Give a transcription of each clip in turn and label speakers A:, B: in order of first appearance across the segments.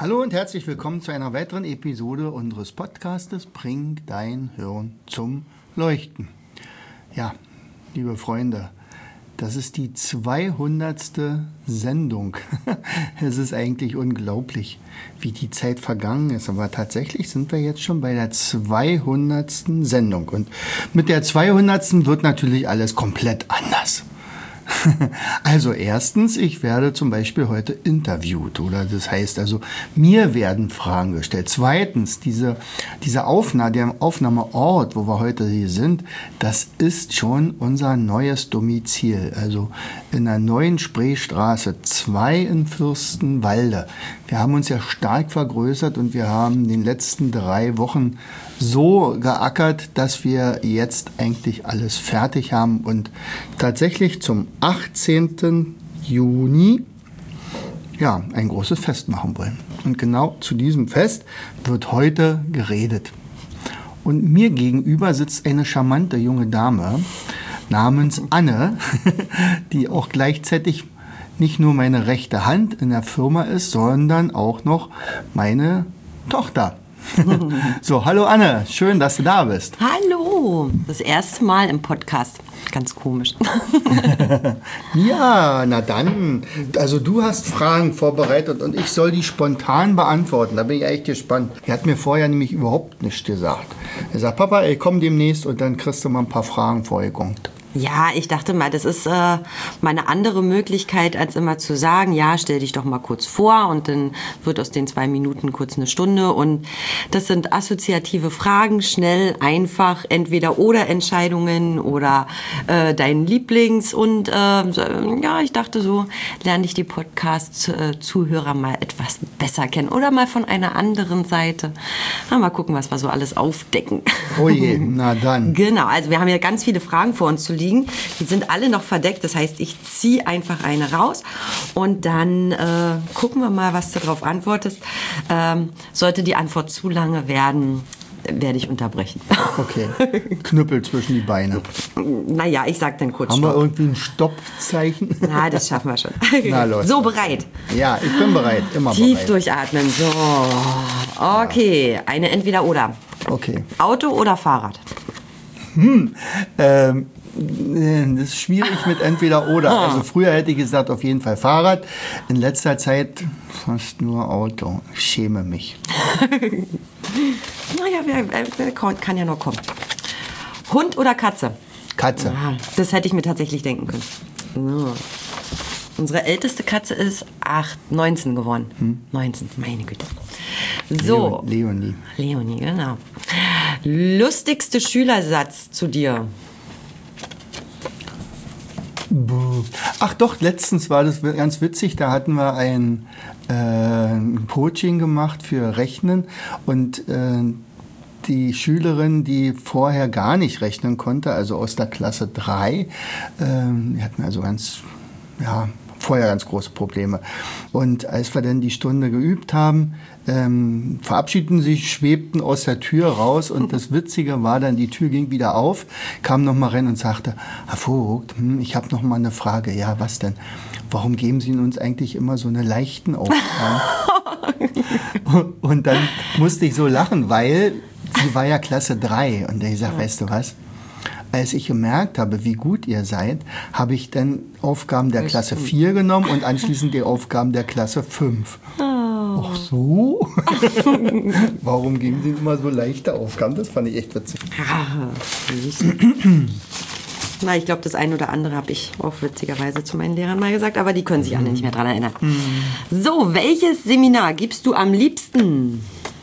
A: Hallo und herzlich willkommen zu einer weiteren Episode unseres Podcastes Bring dein Hirn zum Leuchten. Ja, liebe Freunde, das ist die 200. Sendung. Es ist eigentlich unglaublich, wie die Zeit vergangen ist. Aber tatsächlich sind wir jetzt schon bei der 200. Sendung. Und mit der 200. wird natürlich alles komplett anders. Also erstens, ich werde zum Beispiel heute interviewt, oder das heißt also, mir werden Fragen gestellt. Zweitens, der Aufnahmeort, wo wir heute hier sind, das ist schon unser neues Domizil, also in der neuen Spreestraße 2 in Fürstenwalde. Wir haben uns ja stark vergrößert und wir haben in den letzten 3 Wochen so geackert, dass wir jetzt eigentlich alles fertig haben und tatsächlich zum 18. Juni ein großes Fest machen wollen. Und genau zu diesem Fest wird heute geredet. Und mir gegenüber sitzt eine charmante junge Dame namens Anne, die auch gleichzeitig nicht nur meine rechte Hand in der Firma ist, sondern auch noch meine Tochter. So, hallo Anne, schön, dass du da bist.
B: Hallo, das erste Mal im Podcast. Ganz komisch.
A: Ja, na dann. Also du hast Fragen vorbereitet und ich soll die spontan beantworten. Da bin ich echt gespannt. Er hat mir vorher nämlich überhaupt nichts gesagt. Er sagt, Papa, ich komm demnächst und dann kriegst du mal ein paar Fragen vorgegunkt.
B: Ja, ich dachte mal, das ist mal eine andere Möglichkeit, als immer zu sagen, ja, stell dich doch mal kurz vor und dann wird aus den 2 Minuten kurz eine Stunde und das sind assoziative Fragen, schnell, einfach, entweder oder Entscheidungen oder dein Lieblings und ich dachte so, lerne ich die Podcast-Zuhörer mal etwas besser kennen oder mal von einer anderen Seite. Mal gucken, was wir so alles aufdecken.
A: Oh je, na dann.
B: Genau, also wir haben ja ganz viele Fragen vor uns zu liegen. Die sind alle noch verdeckt, das heißt, ich ziehe einfach eine raus und dann gucken wir mal, was du darauf antwortest. Sollte die Antwort zu lange werden, werde ich unterbrechen.
A: Okay, Knüppel zwischen die Beine.
B: Naja, ich sag dann kurz
A: Haben
B: Stopp.
A: wir irgendwie ein Stoppzeichen?
B: Na, das schaffen wir schon.
A: Na, Leute.
B: So, bereit?
A: Ja, ich bin bereit, immer
B: Tief
A: bereit.
B: durchatmen, so. Okay, eine Entweder-Oder.
A: Okay.
B: Auto oder Fahrrad?
A: Das ist schwierig mit entweder oder. Also früher hätte ich gesagt, auf jeden Fall Fahrrad. In letzter Zeit fast nur Auto. Ich schäme mich.
B: Naja, kann ja noch kommen. Hund oder Katze?
A: Katze.
B: Ja, das hätte ich mir tatsächlich denken können. So. Unsere älteste Katze ist 19 geworden. 19, meine Güte. So.
A: Leonie,
B: genau. Lustigste Schülersatz zu dir?
A: Ach doch, letztens war das ganz witzig, da hatten wir ein Coaching gemacht für Rechnen und die Schülerin, die vorher gar nicht rechnen konnte, also aus der Klasse 3, die hatten also vorher ganz große Probleme. Und als wir dann die Stunde geübt haben, verabschiedeten sich, schwebten aus der Tür raus und das Witzige war dann, die Tür ging wieder auf, kam noch mal rein und sagte, Herr Vogt, ich habe noch mal eine Frage. Ja, was denn? Warum geben Sie uns eigentlich immer so eine leichten Aufgaben? Und dann musste ich so lachen, weil sie war ja Klasse 3 und ich sag, weißt du was? Als ich gemerkt habe, wie gut ihr seid, habe ich dann Aufgaben der Klasse 4 genommen und anschließend die Aufgaben der Klasse 5. Ach so? Warum geben Sie immer so leichte Aufgaben? Das fand ich echt witzig.
B: Na, ich glaube, das eine oder andere habe ich auch witzigerweise zu meinen Lehrern mal gesagt, aber die können sich alle nicht mehr dran erinnern. So, welches Seminar gibst du am liebsten?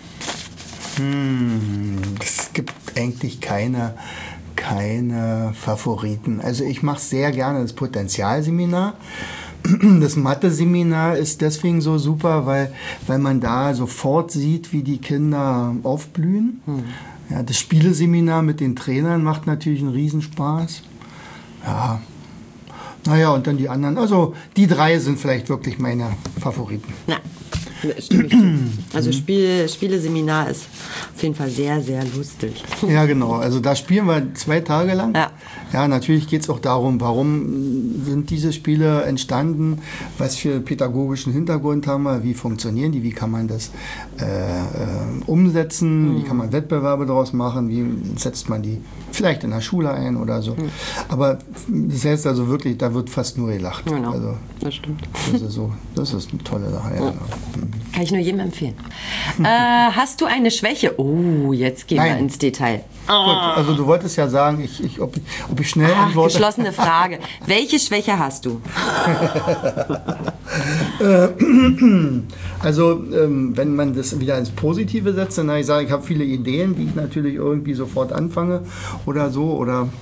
A: Es gibt eigentlich keine Favoriten. Also ich mache sehr gerne das Potenzialseminar. Das Mathe-Seminar ist deswegen so super, weil man da sofort sieht, wie die Kinder aufblühen. Ja, das Spieleseminar mit den Trainern macht natürlich einen Riesenspaß. Ja, Naja, und dann die anderen. Also die 3 sind vielleicht wirklich meine Favoriten.
B: Ja, stimme ich zu. Also Spieleseminar ist auf jeden Fall sehr, sehr lustig.
A: Ja, genau. Also da spielen wir 2 Tage lang.
B: Ja.
A: Ja, natürlich geht es auch darum, warum sind diese Spiele entstanden, was für pädagogischen Hintergrund haben wir, wie funktionieren die, wie kann man das umsetzen, wie kann man Wettbewerbe daraus machen, wie setzt man die vielleicht in der Schule ein oder so. Aber das heißt also wirklich, da wird fast nur gelacht.
B: Genau,
A: also,
B: das stimmt.
A: Das ist eine tolle Sache. Ja.
B: Kann ich nur jedem empfehlen. Hast du eine Schwäche? Oh, jetzt gehen wir
A: Nein.
B: ins Detail.
A: Gut, also du wolltest ja sagen, ob ich schnell antworte.
B: Geschlossene Frage. Welche Schwäche hast du?
A: Also wenn man das wieder ins Positive setzt, dann habe ich gesagt, ich habe viele Ideen, die ich natürlich irgendwie sofort anfange oder so.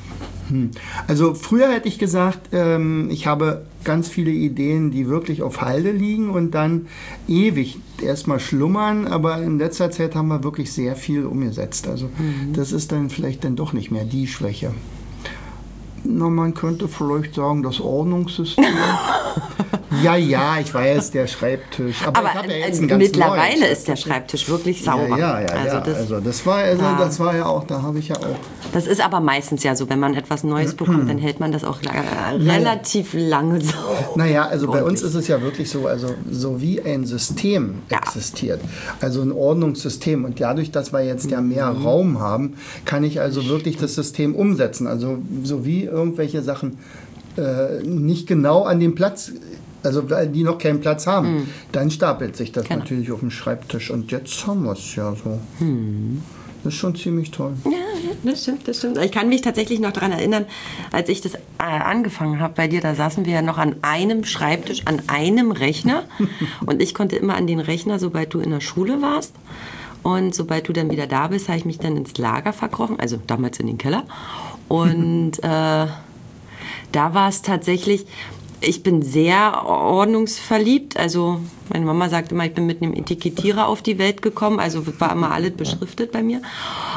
A: Also früher hätte ich gesagt, ich habe ganz viele Ideen, die wirklich auf Halde liegen und dann ewig erstmal schlummern, aber in letzter Zeit haben wir wirklich sehr viel umgesetzt. Also das ist dann vielleicht dann doch nicht mehr die Schwäche. Na, man könnte vielleicht sagen, das Ordnungssystem. Ja, ich weiß, der Schreibtisch. Aber ich habe ja jetzt einen ganz
B: mittlerweile
A: neuen
B: ist der Schreibtisch wirklich sauber.
A: Ja. Das war ja auch, da habe ich ja auch.
B: Das ist aber meistens ja so, wenn man etwas Neues bekommt, dann hält man das auch relativ lange sauber.
A: Naja, also bei uns ist es ja wirklich so, also so wie ein System existiert, also ein Ordnungssystem, und dadurch, dass wir jetzt ja mehr Raum haben, kann ich also wirklich das System umsetzen, also so wie irgendwelche Sachen nicht genau an dem Platz, also weil die noch keinen Platz haben, dann stapelt sich das natürlich auf dem Schreibtisch, und jetzt haben wir es ja so. Das ist schon ziemlich toll.
B: Ja, das stimmt. Ich kann mich tatsächlich noch daran erinnern, als ich das angefangen habe bei dir, da saßen wir ja noch an einem Schreibtisch, an einem Rechner, und ich konnte immer an den Rechner, sobald du in der Schule warst. Und sobald du dann wieder da bist, habe ich mich dann ins Lager verkrochen, also damals in den Keller. Und da war es tatsächlich, ich bin sehr ordnungsverliebt. Also meine Mama sagt immer, ich bin mit einem Etikettierer auf die Welt gekommen. Also war immer alles beschriftet bei mir.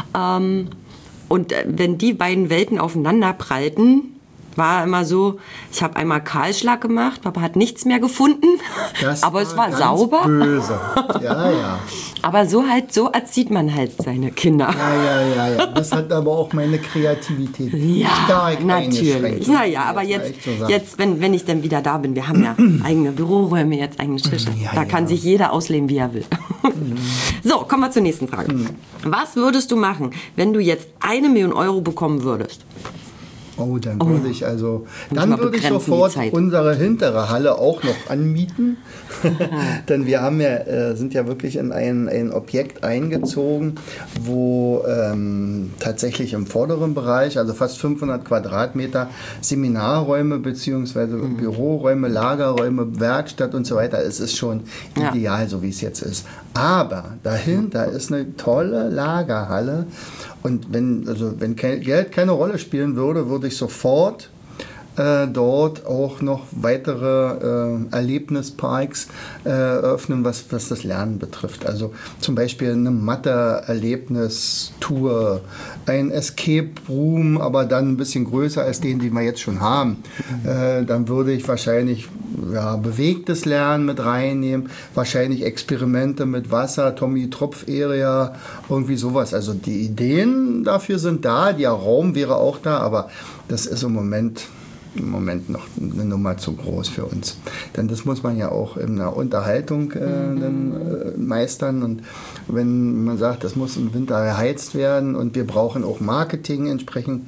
B: Und wenn die beiden Welten aufeinander prallten, war immer so, ich habe einmal Kahlschlag gemacht, Papa hat nichts mehr gefunden, aber es war ganz sauber.
A: Böse. Ja.
B: Aber so erzieht man halt seine Kinder.
A: Ja. Das hat aber auch meine Kreativität
B: stark natürlich. Naja, aber jetzt wenn ich dann wieder da bin, wir haben ja eigene Büroräume, jetzt eigene Tische, da kann sich jeder ausleben, wie er will. So, kommen wir zur nächsten Frage. Was würdest du machen, wenn du jetzt 1 Million Euro bekommen würdest?
A: Oh, dann würde ich sofort unsere hintere Halle auch noch anmieten. Denn wir haben sind ja wirklich in ein Objekt eingezogen, wo tatsächlich im vorderen Bereich, also fast 500 Quadratmeter Seminarräume bzw. Büroräume, Lagerräume, Werkstatt und so weiter. Es ist schon ideal, so wie es jetzt ist. Aber dahinter ist eine tolle Lagerhalle. Und wenn Geld keine Rolle spielen würde, würde ich sofort dort auch noch weitere Erlebnisparks eröffnen, was das Lernen betrifft. Also zum Beispiel eine Mathe-Erlebnistour, ein Escape Room, aber dann ein bisschen größer als den wir jetzt schon haben. Dann würde ich wahrscheinlich bewegtes Lernen mit reinnehmen, wahrscheinlich Experimente mit Wasser, Tommy-Tropf-Area, irgendwie sowas. Also die Ideen dafür sind da, der Raum wäre auch da, aber das ist im Moment noch eine Nummer zu groß für uns. Denn das muss man ja auch in der Unterhaltung meistern. Und wenn man sagt, das muss im Winter geheizt werden und wir brauchen auch Marketing entsprechend.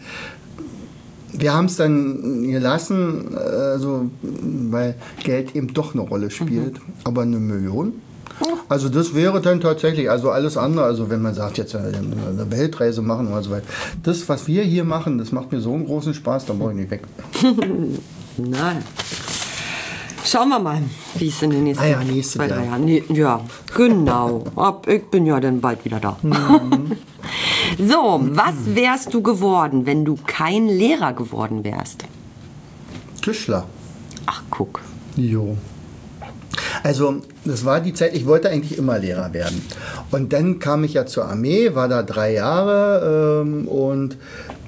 A: Wir haben es dann gelassen, weil Geld eben doch eine Rolle spielt. Aber 1 Million? Also das wäre dann tatsächlich, also alles andere, also wenn man sagt, jetzt eine Weltreise machen oder so weiter, das, was wir hier machen, das macht mir so einen großen Spaß, da brauche ich nicht weg.
B: Nein. Schauen wir mal, wie es in den nächsten 2, 3 Jahren. Ja, genau. Ich bin ja dann bald wieder da. So, was wärst du geworden, wenn du kein Lehrer geworden wärst?
A: Tischler.
B: Ach, guck.
A: Jo. Also, das war die Zeit, ich wollte eigentlich immer Lehrer werden. Und dann kam ich ja zur Armee, war da 3 Jahre und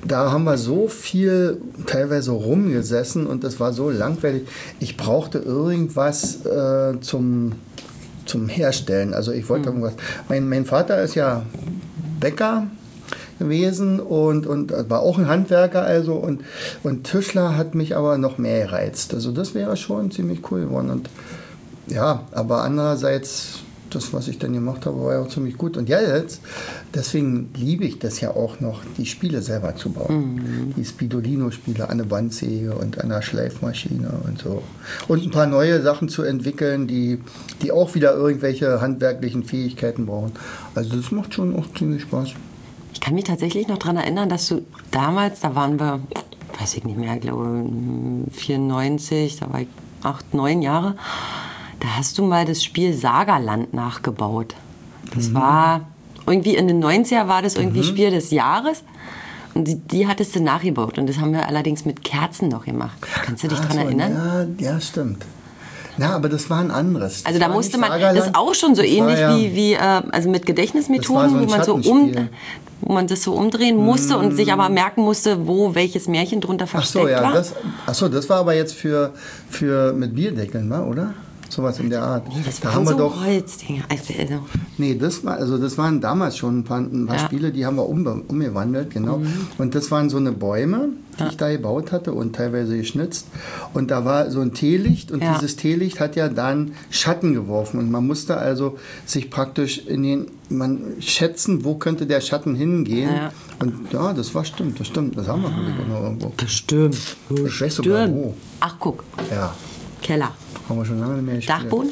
A: da haben wir so viel teilweise rumgesessen und das war so langweilig. Ich brauchte irgendwas zum Herstellen. Also ich wollte irgendwas. Mein Vater ist ja Bäcker gewesen und war auch ein Handwerker also und Tischler hat mich aber noch mehr gereizt. Also das wäre schon ziemlich cool geworden. Und ja, aber andererseits, das, was ich dann gemacht habe, war ja auch ziemlich gut. Und ja, jetzt, deswegen liebe ich das ja auch noch, die Spiele selber zu bauen. Die Spidolino-Spiele an der Bandsäge und an der Schleifmaschine und so. Und ein paar neue Sachen zu entwickeln, die auch wieder irgendwelche handwerklichen Fähigkeiten brauchen. Also das macht schon auch ziemlich Spaß.
B: Ich kann mich tatsächlich noch daran erinnern, dass du damals, da waren wir, weiß ich nicht mehr, ich glaube 94, da war ich 8, 9 Jahre, da hast du mal das Spiel Sagerland nachgebaut. Das war irgendwie in den 90er war das irgendwie Spiel des Jahres. Und die hattest du nachgebaut. Und das haben wir allerdings mit Kerzen noch gemacht. Kannst du dich daran erinnern?
A: Ja, stimmt. Na, aber das war ein anderes.
B: Also da musste man, das ist auch schon so ähnlich wie also mit Gedächtnismethoden,
A: so
B: wo man das so umdrehen musste und sich aber merken musste, wo welches Märchen drunter versteckt war.
A: Das war aber jetzt für mit Bierdeckeln, oder? Sowas in der Art.
B: Nee, das waren so Holzdinge. Also.
A: Nee, das waren damals schon ein paar Spiele, die haben wir umgewandelt, genau. Und das waren so eine Bäume, die ich da gebaut hatte und teilweise geschnitzt. Und da war so ein Teelicht und dieses Teelicht hat ja dann Schatten geworfen. Und man musste also sich praktisch schätzen, wo könnte der Schatten hingehen. Ja. Und ja, das stimmt. Das haben wir noch irgendwo.
B: Bestimmt.
A: Ich weiß sogar wo.
B: Ach, guck.
A: Ja.
B: Keller.
A: Haben wir schon lange nicht mehr gespielt.
B: Dachboden?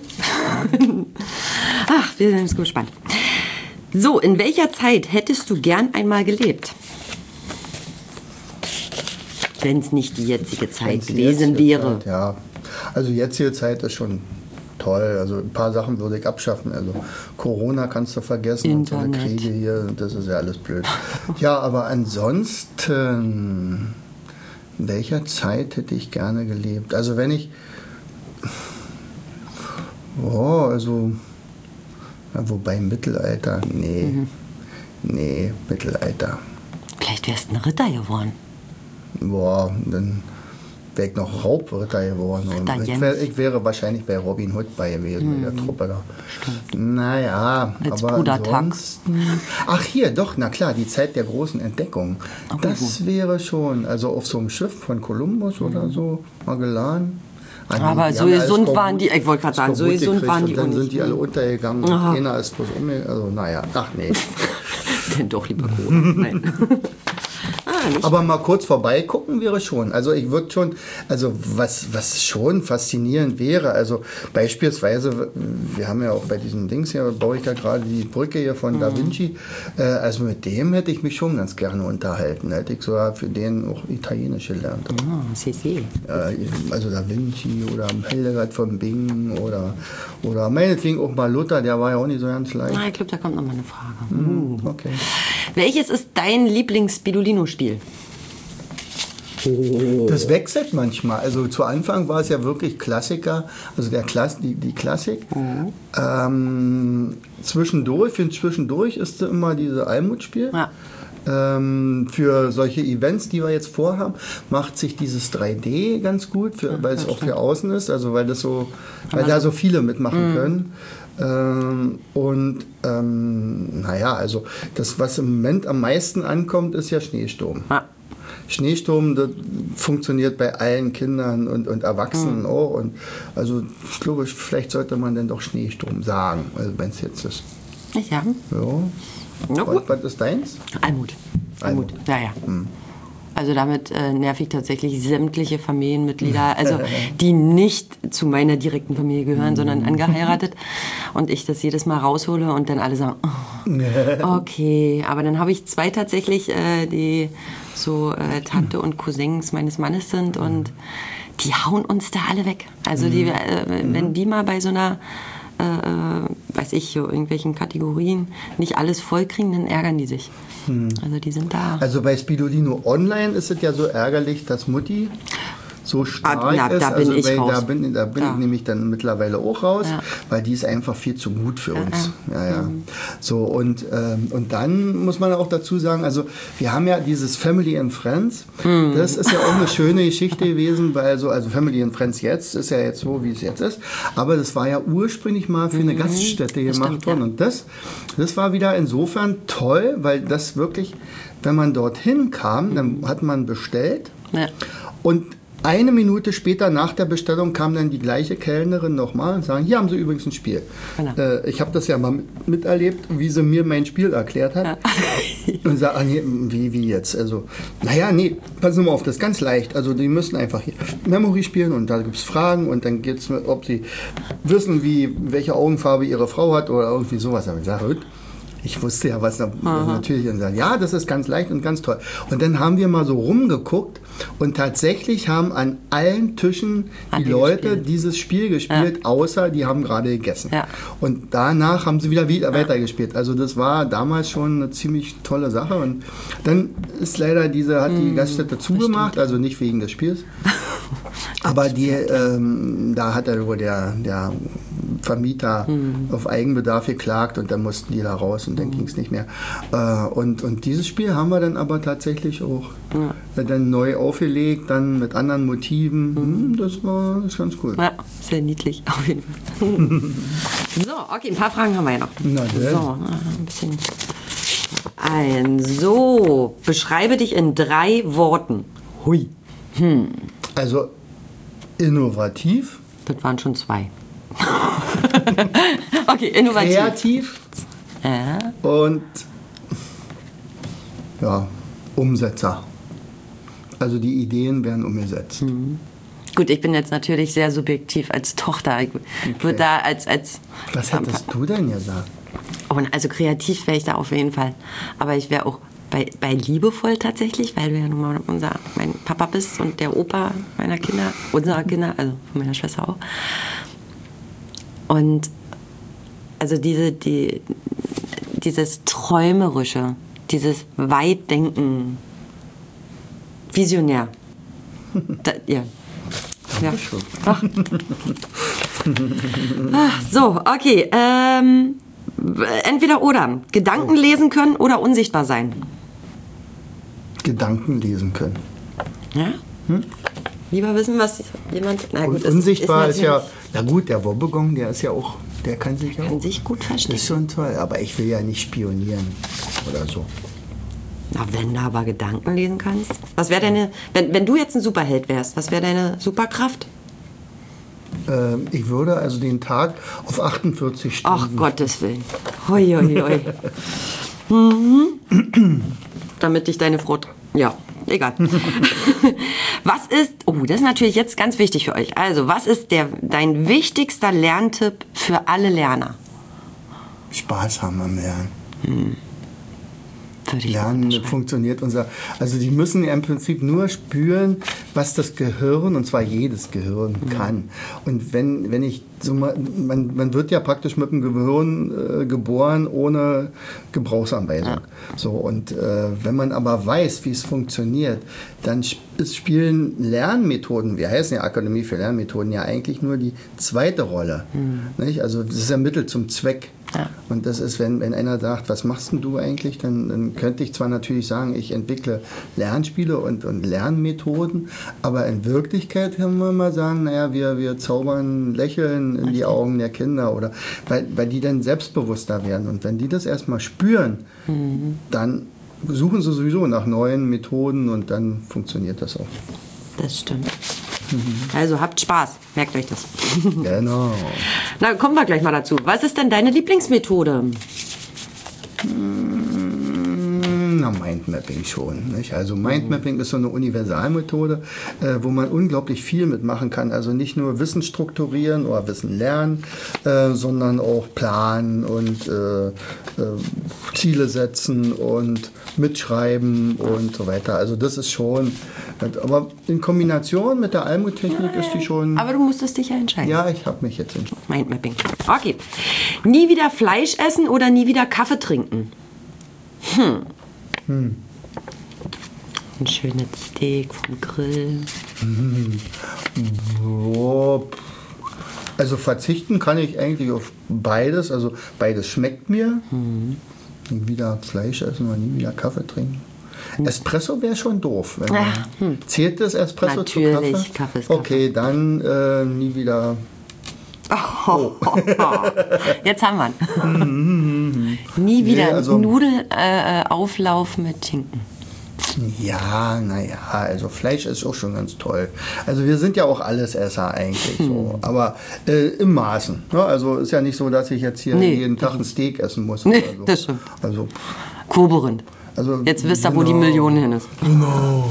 B: Ach, wir sind gespannt. So, in welcher Zeit hättest du gern einmal gelebt? Wenn es nicht die jetzige Zeit gewesen wäre.
A: Zeit, ja, also jetzige Zeit ist schon toll. Also ein paar Sachen würde ich abschaffen. Also Corona kannst du vergessen
B: Internet.
A: Und so eine Kriege hier, das ist ja alles blöd. Ja, aber ansonsten, in welcher Zeit hätte ich gerne gelebt? Also wenn ich wobei Mittelalter, nee, Mittelalter.
B: Vielleicht wärst du ein Ritter geworden.
A: Dann wäre ich noch Raubritter geworden. Ich wäre wahrscheinlich bei Robin Hood bei gewesen, mit der Truppe da. Stimmt. Naja,
B: als
A: aber
B: Bruder
A: ansonsten... Ach hier, doch, na klar, die Zeit der großen Entdeckung. Okay, das wäre schon, also auf so einem Schiff von Kolumbus oder so, Magellan.
B: Aber so gesund waren die, ich wollte gerade sagen, so gesund waren die.
A: Und dann sind die alle untergegangen. Einer ist bloß also naja, ach nee.
B: Denn doch lieber Cola. Nein.
A: Aber mal kurz vorbeigucken wäre schon. Also ich würde schon, also was schon faszinierend wäre, also beispielsweise, wir haben ja auch bei diesen Dings hier, baue ich ja gerade die Brücke hier von Da Vinci, also mit dem hätte ich mich schon ganz gerne unterhalten. Hätte ich sogar für den auch Italienisch gelernt. Also Da Vinci oder Hildegard von Bingen oder meinetwegen auch mal Luther, der war ja auch nicht so ganz leicht.
B: Ich glaube, da kommt noch mal eine Frage.
A: Okay.
B: Welches ist dein Lieblings-Spidolino-Spiel?
A: Das wechselt manchmal. Also zu Anfang war es ja wirklich Klassiker, also die Klassik. Zwischendurch ist immer diese Almut-Spiel. Ja. Für solche Events, die wir jetzt vorhaben, macht sich dieses 3D ganz gut, weil es auch für außen ist, also weil da so viele mitmachen können. Also das, was im Moment am meisten ankommt, ist ja Schneesturm. Ja. Schneesturm, das funktioniert bei allen Kindern und Erwachsenen auch. Und also ich glaube, vielleicht sollte man dann doch Schneesturm sagen, also wenn es jetzt ist.
B: Ja.
A: Was ist deins?
B: Almut. Ja. Also damit nerv ich tatsächlich sämtliche Familienmitglieder, also die nicht zu meiner direkten Familie gehören, sondern angeheiratet. Und ich das jedes Mal raushole und dann alle sagen, okay. Aber dann habe ich 2 tatsächlich, die so Tante und Cousins meines Mannes sind und die hauen uns da alle weg. Also wenn die mal bei so einer irgendwelchen Kategorien nicht alles vollkriegen, dann ärgern die sich. Also die sind da.
A: Also bei Spidolino Online ist es ja so ärgerlich, dass Mutti so stark
B: da
A: ist.
B: bin ich raus.
A: Da bin ich nämlich dann mittlerweile auch raus, weil die ist einfach viel zu gut für uns. Ja. So, und dann muss man auch dazu sagen, also wir haben ja dieses Family and Friends. Das ist ja auch eine schöne Geschichte gewesen, weil also Family and Friends jetzt ist ja jetzt so, wie es jetzt ist. Aber das war ja ursprünglich mal für eine Gaststätte gemacht worden. Und das war wieder insofern toll, weil das wirklich, wenn man dorthin kam, dann hat man bestellt und eine Minute später nach der Bestellung kam dann die gleiche Kellnerin nochmal und sagen, hier haben Sie übrigens ein Spiel. Genau. Ich habe das ja mal miterlebt, wie sie mir mein Spiel erklärt hat. Und sagt, nee, wie jetzt? Also, nee, passen Sie mal auf, das ist ganz leicht. Also die müssen einfach hier Memory spielen und da gibt es Fragen und dann geht es, ob sie wissen, welche Augenfarbe ihre Frau hat oder irgendwie sowas. Aber ich sage, ich wusste ja, was natürlich. Und sagen, ja, das ist ganz leicht und ganz toll. Und dann haben wir mal so rumgeguckt und tatsächlich haben an allen Tischen die Leute dieses Spiel gespielt, außer die haben gerade gegessen. Ja. Und danach haben sie wieder weitergespielt. Also das war damals schon eine ziemlich tolle Sache. Und dann ist leider hat die Gaststätte zugemacht, also nicht wegen des Spiels. Aber da hat der Vermieter auf Eigenbedarf geklagt und dann mussten die da raus und dann ging es nicht mehr. Und dieses Spiel haben wir dann aber tatsächlich auch dann neu aufgelegt, dann mit anderen Motiven. Das ist ganz cool.
B: Ja, sehr niedlich, auf jeden Fall. So, okay, ein paar Fragen haben wir ja noch.
A: Na,
B: so, ein bisschen. So, beschreibe dich in 3 Worten. Hui.
A: Also, innovativ.
B: Das waren schon 2. Okay, innovativ.
A: Kreativ. Und Umsetzer. Also die Ideen werden umgesetzt.
B: Gut, ich bin jetzt natürlich sehr subjektiv als Tochter. Ich würde da als
A: Was hättest du denn gesagt?
B: Also kreativ wäre ich da auf jeden Fall. Aber ich wäre auch bei liebevoll tatsächlich, weil du ja nun mal mein Papa bist und der Opa meiner Kinder, unserer Kinder, also von meiner Schwester auch. Und also dieses Träumerische, dieses Weitdenken, visionär. Ja. So, okay. Entweder oder. Gedanken lesen können oder unsichtbar sein.
A: Gedanken lesen können.
B: Ja? Lieber wissen, was jemand... Na gut,
A: unsichtbar ist ja... Na gut, der Wobbegong, der kann sich
B: gut verstehen.
A: Ist schon toll, aber ich will ja nicht spionieren oder so.
B: Na, wenn du aber Gedanken lesen kannst. Was wäre deine... Wenn du jetzt ein Superheld wärst, was wäre deine Superkraft?
A: Ich würde also den Tag auf 48 Stunden...
B: Ach, Gottes Willen. Hoi, hoi, hoi. Damit dich deine Frau... Ja, egal. Was ist... Oh, das ist natürlich jetzt ganz wichtig für euch. Also, was ist dein wichtigster Lerntipp für alle Lerner?
A: Spaß haben am Lernen. Lernen funktioniert also die müssen ja im Prinzip nur spüren, was das Gehirn, und zwar jedes Gehirn, kann. Und wenn ich so mal, man wird ja praktisch mit dem Gehirn geboren ohne Gebrauchsanweisung. So, und wenn man aber weiß, wie es funktioniert, dann spielen Lernmethoden, wir heißen ja Akademie für Lernmethoden, ja eigentlich nur die zweite Rolle. Nicht? Also das ist ja Mittel zum Zweck. Ja. Und das ist, wenn einer sagt, was machst denn du eigentlich, dann könnte ich zwar natürlich sagen, ich entwickle Lernspiele und Lernmethoden, aber in Wirklichkeit können wir mal sagen, naja, wir zaubern Lächeln in die Augen der Kinder, oder weil die dann selbstbewusster werden. Und wenn die das erstmal spüren, dann suchen sie sowieso nach neuen Methoden und dann funktioniert das auch.
B: Das stimmt. Also habt Spaß, merkt euch das.
A: Genau.
B: Na, kommen wir gleich mal dazu. Was ist denn deine Lieblingsmethode?
A: Mindmapping schon. Nicht? Also Mindmapping ist so eine Universalmethode, wo man unglaublich viel mitmachen kann. Also nicht nur Wissen strukturieren oder Wissen lernen, sondern auch planen und Ziele setzen und mitschreiben und so weiter. Also das ist schon, aber in Kombination mit der Almut-Technik ist die schon...
B: Aber du musstest dich ja entscheiden.
A: Ja, ich habe mich jetzt entschieden.
B: Mindmapping. Okay. Nie wieder Fleisch essen oder nie wieder Kaffee trinken? Ein schönes Steak vom Grill.
A: Oh, also verzichten kann ich eigentlich auf beides. Also beides schmeckt mir. Nie wieder Fleisch essen oder nie wieder Kaffee trinken. Espresso wäre schon doof. Zählt das Espresso
B: Natürlich,
A: zu Kaffee?
B: Kaffee ist Kaffee.
A: Okay, dann nie wieder.
B: Oh. Jetzt haben wir ihn. Nie wieder
A: also-
B: Nudelauflauf mit Schinken.
A: Ja, naja, also Fleisch ist auch schon ganz toll. Also wir sind ja auch Allesesser eigentlich so, aber im Maßen. Ne? Also ist ja nicht so, dass ich jetzt hier jeden Tag ein Steak essen muss.
B: Nee,
A: oder so.
B: das stimmt.
A: Also,
B: Koberend.
A: also
B: Jetzt wisst ihr, wo die Million hin ist.
A: Genau.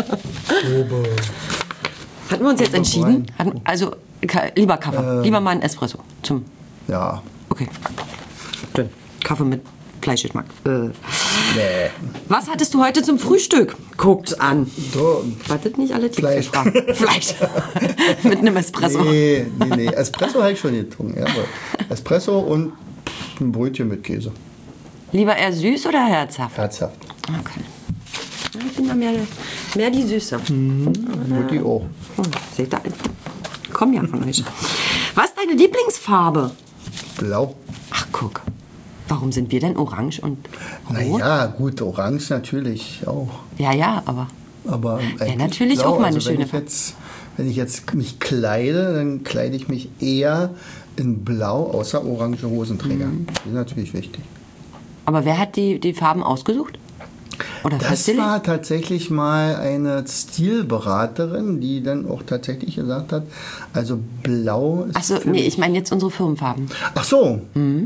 B: Hatten wir uns jetzt entschieden? Also lieber Kaffee, lieber mal ein Espresso.
A: Ja.
B: Okay. Schön. Kaffee mit Fleischgeschmack.
A: Nee.
B: Was hattest du heute zum Frühstück? Guckt's an.
A: So,
B: Wartet nicht alle
A: Fleisch.
B: Fleisch. Mit einem Espresso.
A: nee. Espresso habe ich schon getrunken. Ja, aber Espresso und ein Brötchen mit Käse.
B: Lieber eher süß oder herzhaft?
A: Herzhaft.
B: Okay. Ja, ich bin da mehr die Süße.
A: Mutti auch.
B: Seht ihr? Komm ja von euch. Was ist deine Lieblingsfarbe?
A: Blau.
B: Ach, guck. Warum sind wir denn orange und rot?
A: Naja, gut, orange natürlich auch.
B: Ja, aber
A: Aber eigentlich
B: natürlich
A: blau.
B: auch meine
A: also wenn
B: schöne
A: wenn ich jetzt mich kleide, dann kleide ich mich eher in Blau, außer orange Hosenträger. Das ist natürlich wichtig.
B: Aber wer hat die Farben ausgesucht? Oder
A: Das
B: festgelegt?
A: war tatsächlich mal eine Stilberaterin, die dann auch tatsächlich gesagt hat, also Blau ist
B: Achso,
A: für
B: nee,
A: mich-
B: ich meine jetzt unsere Firmenfarben.
A: Ach so.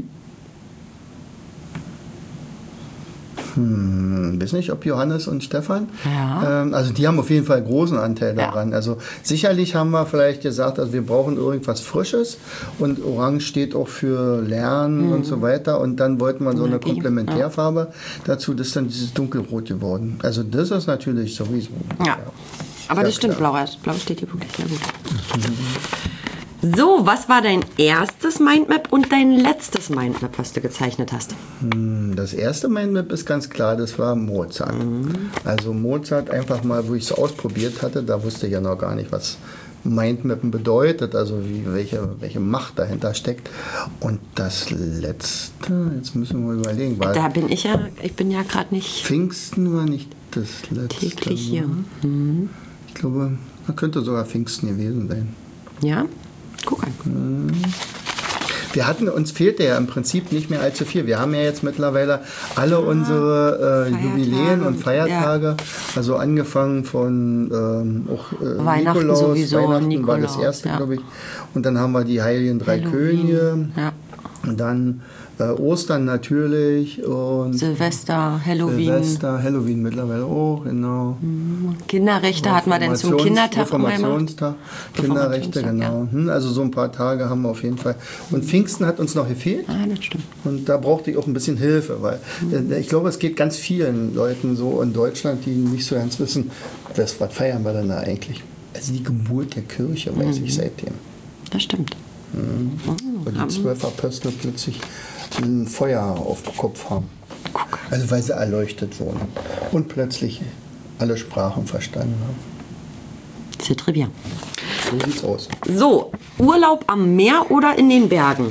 A: Weiß nicht, ob Johannes und Stefan.
B: Ja.
A: Also die haben auf jeden Fall einen großen Anteil daran. Also sicherlich haben wir vielleicht gesagt, also wir brauchen irgendwas Frisches und Orange steht auch für Lernen und so weiter. Und dann wollten wir so eine
B: Energie,
A: Komplementärfarbe dazu, das ist dann dieses Dunkelrot geworden. Also das ist natürlich sowieso.
B: Ja. Aber
A: Ja,
B: das stimmt,
A: klar.
B: Blau steht hier wirklich sehr gut. So, was war dein erstes Mindmap und dein letztes Mindmap, was du gezeichnet hast?
A: Das erste Mindmap ist ganz klar, das war Mozart. Also Mozart einfach mal, wo ich es ausprobiert hatte, da wusste ich ja noch gar nicht, was Mindmappen bedeutet, also welche Macht dahinter steckt. Und das letzte, jetzt müssen wir überlegen, war
B: Da bin ich ja gerade nicht
A: Pfingsten war nicht das letzte.
B: täglich hier.
A: Ich glaube, da könnte sogar Pfingsten gewesen sein.
B: Ja? Guck an.
A: Uns fehlte ja im Prinzip nicht mehr allzu viel. Wir haben ja jetzt mittlerweile alle unsere
B: Feiertage
A: Jubiläen und
B: und-
A: Feiertage, also angefangen von
B: Weihnachten
A: Nikolaus,
B: sowieso,
A: Weihnachten war das
B: Nikolaus,
A: erste,
B: ja.
A: glaube ich. Und dann haben wir die Heiligen Drei
B: Halloween,
A: Könige.
B: ja.
A: Und dann Ostern natürlich und
B: Silvester, Halloween,
A: mittlerweile auch, genau.
B: Kinderrechte hatten wir denn zum Kindertag immer gemacht?
A: Reformationstag, Kinderrechte,
B: Reformationstag,
A: genau. Also so ein paar Tage haben wir auf jeden Fall. Und Pfingsten hat uns noch gefehlt.
B: Ah, das stimmt.
A: Und da brauchte ich auch ein bisschen Hilfe, weil ich glaube, es geht ganz vielen Leuten so in Deutschland, die nicht so ganz wissen, was feiern wir denn da eigentlich? Also die Geburt der Kirche, weiß ich seitdem.
B: Das stimmt.
A: Weil die 12 Apostel plötzlich ein Feuer auf dem Kopf haben.
B: Guck.
A: Also weil sie erleuchtet wurden. Und plötzlich alle Sprachen verstanden haben.
B: C'est très bien.
A: So sieht's aus.
B: So, Urlaub am Meer oder in den Bergen?